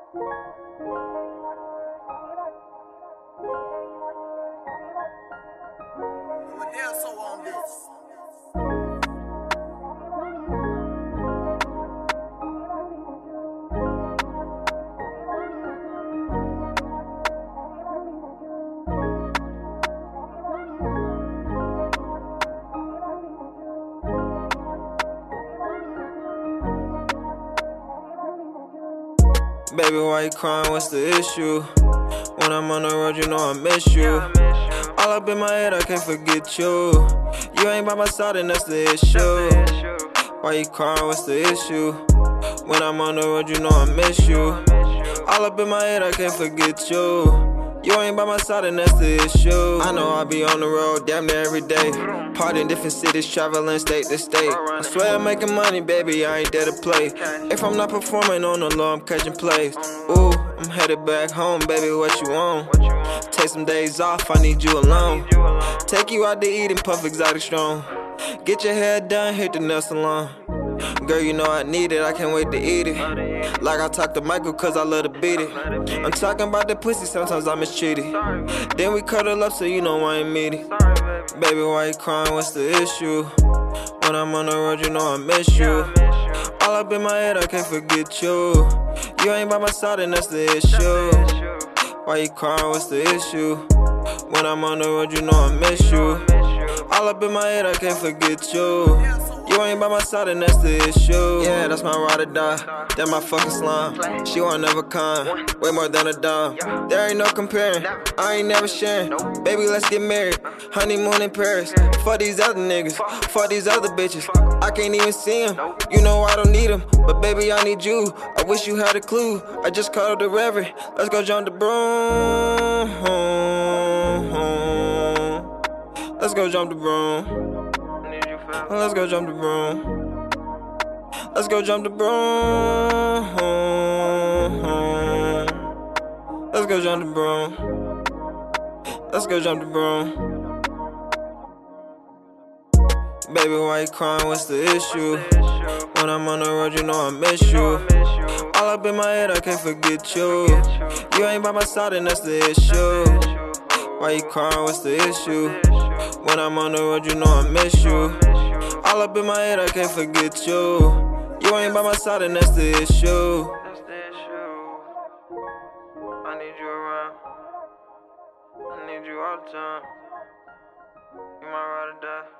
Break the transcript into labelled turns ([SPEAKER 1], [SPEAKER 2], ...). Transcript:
[SPEAKER 1] Baby, why you crying? What's the issue? When I'm on the road, you know I miss you. All up in my head, I can't forget you. You ain't by my side, and that's the issue. Why you crying? What's the issue? When I'm on the road, you know I miss you. All up in my head, I can't forget you. You ain't by my side, and that's the issue. I know I be on the road damn near every day. Party in different cities, traveling state to state. I swear I'm making money, baby, I ain't there to play. If I'm not performing on the low, I'm catching plays. Ooh, I'm headed back home, baby, what you want? Take some days off, I need you alone. Take you out to eat and puff exotic strong. Get your hair done, hit the nail salon. Girl, you know I need it, I can't wait to eat it. Like I talk to Michael, cause I love to beat it. I'm talking about the pussy, sometimes I mistreat it. Then we cuddle up, so you know I ain't meet it. Baby, why you crying, what's the issue? When I'm on the road, you know I miss you. All up in my head, I can't forget you. You ain't by my side, and that's the issue. Why you crying, what's the issue? When I'm on the road, you know I miss you. All up in my head, I can't forget you. You ain't by my side, and that's the issue. Yeah, that's my ride or die. That my fucking slime. She won't never come. Way more than a dime. There ain't no comparing. I ain't never sharing. Baby, let's get married. Honeymoon in Paris. Fuck these other niggas. Fuck these other bitches. I can't even see them. You know I don't need them. But baby, I need you. I wish you had a clue. I just called the reverend. Let's go jump the broom. Let's go jump the broom. Let's go jump the broom. Let's go jump the broom. Let's go jump the broom. Let's go jump the broom. Baby, why you crying? What's the issue? When I'm on the road, you know I miss you. All up in my head, I can't forget you. You ain't by my side, and that's the issue. Why you crying? What's the issue? When I'm on the road, you know I miss you. All up in my head, I can't forget you. You ain't by my side, and that's the issue. I need you around. I need you all the time. You my ride or die.